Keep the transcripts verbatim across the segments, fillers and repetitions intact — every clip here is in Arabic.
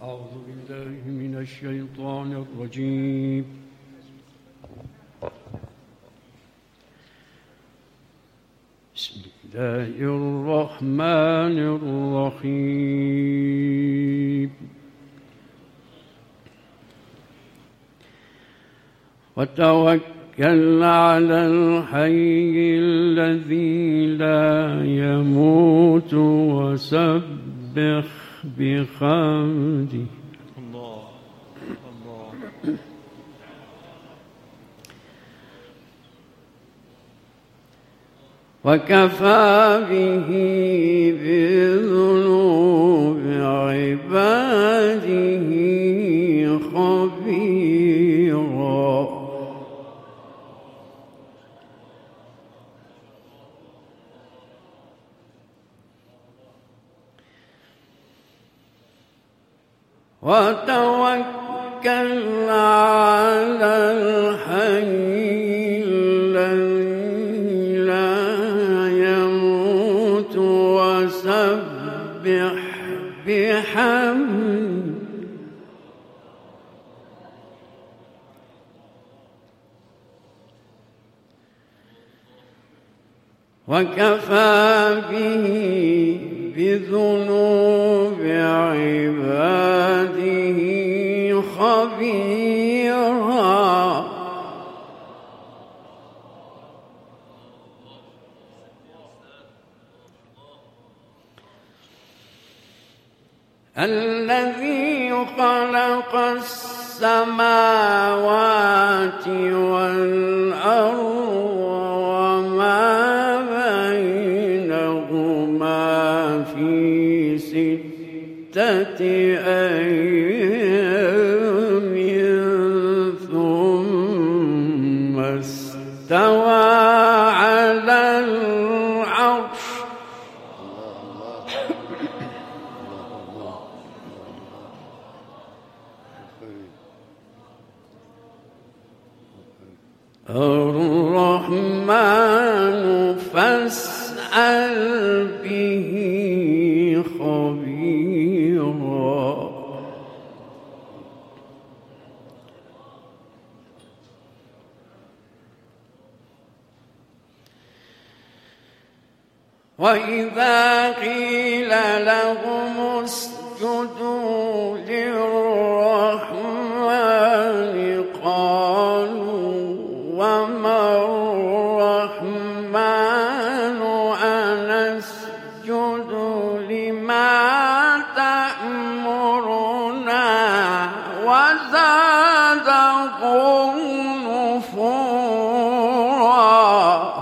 أعوذ بالله من الشيطان الرجيم. بسم الله الرحمن الرحيم. وتوكل على الحي الذي لا يموت وسبح بحمده. الله الله. وكفى به بذنوب عباده خبيرا. وتوكل على الحي الذي لا يموت وسبح بحمده. وكفى به بذنوب عباده خبيرا. الذي خلق السماوات والأرض وما بينهما في ستة أيام ثم استوى على العرش. الرحمن فاسأل به خبيرا. وإذا قيل لهم اسجدوا للرحمن قالوا وما الرحمن أنسجد لما تأمرنا وزادهم نفورا.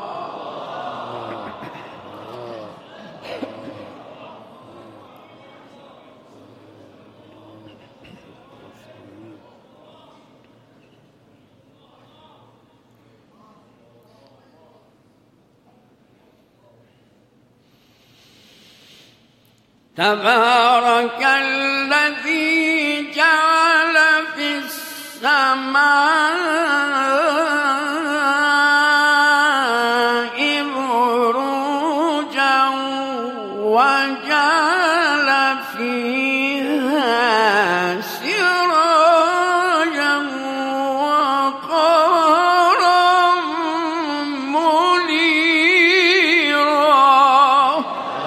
تبارك الذي جعل في السماء بروجا وجعل فيها سراجا وقمرا منيرا.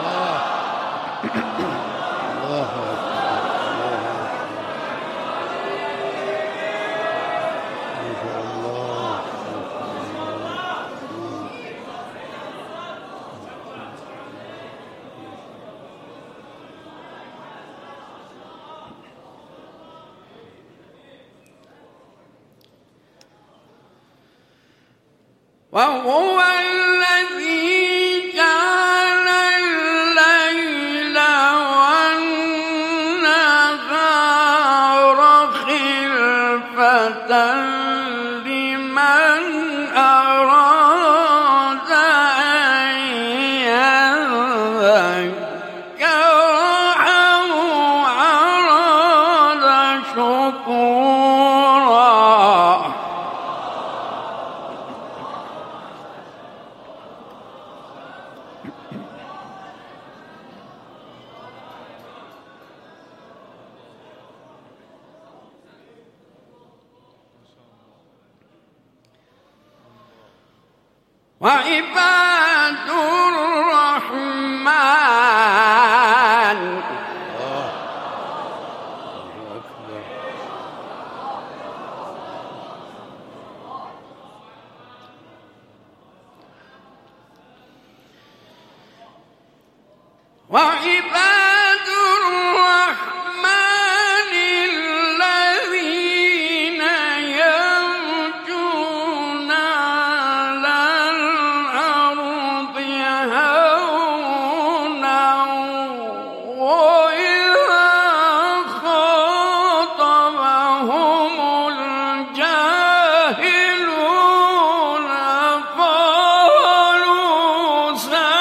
وهو الذي جعل الليل والنهار خلفة لمن أراد أن يذكر أو أراد شكورا. وعباد الرحمن وعباد الرحمن الذين يمشون على الأرض هونا وإذا خاطبهم الجاهلون قالوا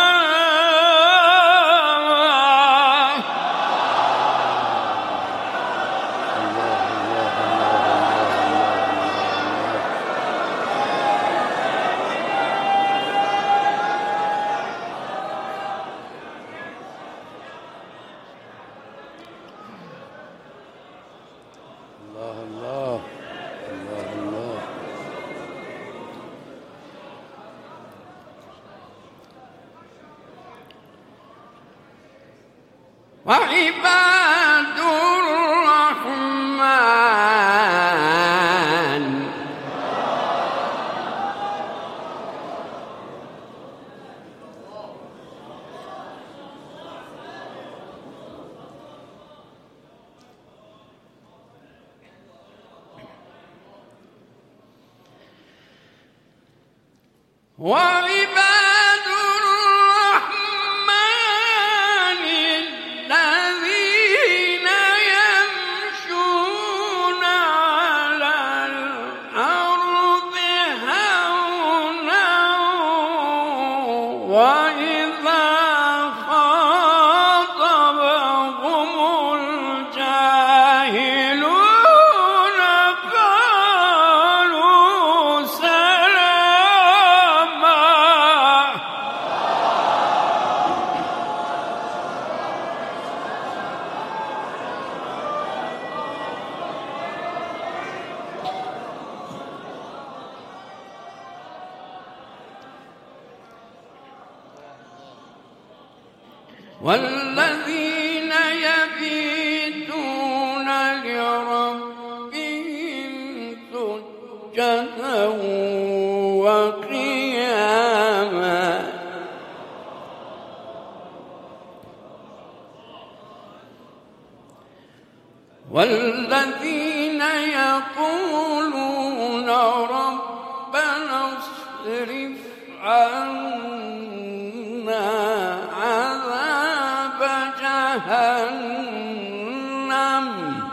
وعباد الرحمن وعباد الرحمن الذين يمشون على الأرض هونا وإذا خاطبهم الجاهلون قالوا سلاما. والذين يبيتون لربهم سجدا وقياما والذين يقولون ربنا اصرف عنا عذاب جهنم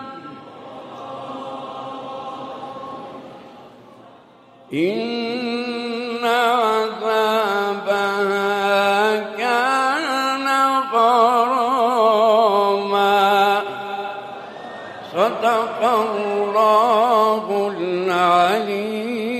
إن عذابها كان غراما. صدق الله العليم.